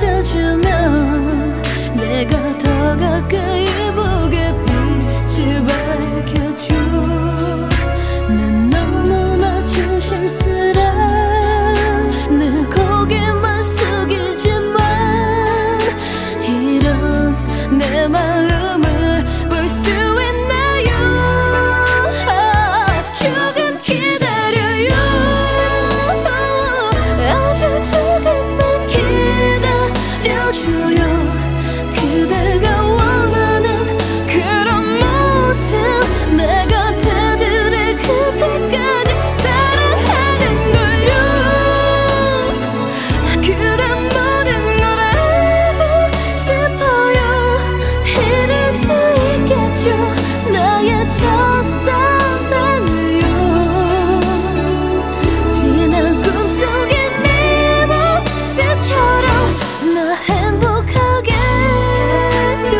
펼쳐주면 내가 더 가까이 보게 빛을 밝혀줘. 난 너무나 조심스레 늘 고개만 숙이지만 이런 내 마음을 볼 수 있나요? 조금 기다려요. 아주 조금만 기다려줘요. 그대가 원하는 그런 모습 내 곁에 들을 그때까지 사랑하는 걸요. 그대 모든 걸 알고 싶어요. 이룰 수 있겠죠 나의 첫사랑을요. 지난 꿈속의 내 모습처럼 나 행복하게 해요.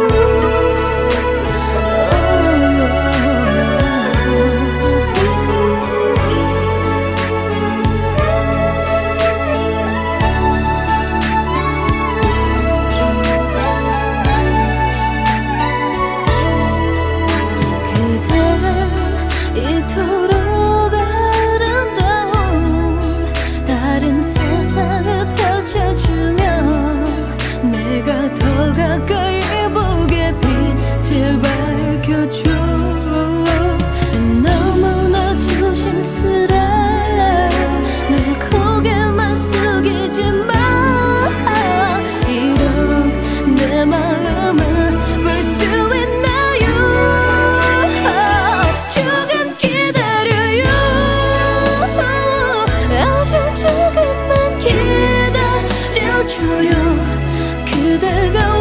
그댄 이토록 아름다운 다른 세상을 펼쳐주면 내가 더 가까이 보게 빛을 밝혀줘. 너무나 조심스레 늘 고개만 숙이지만 이런 내 마음을 볼 수 있나요? 조금 기다려요. 아주 조금만 기다려줘요. 그대가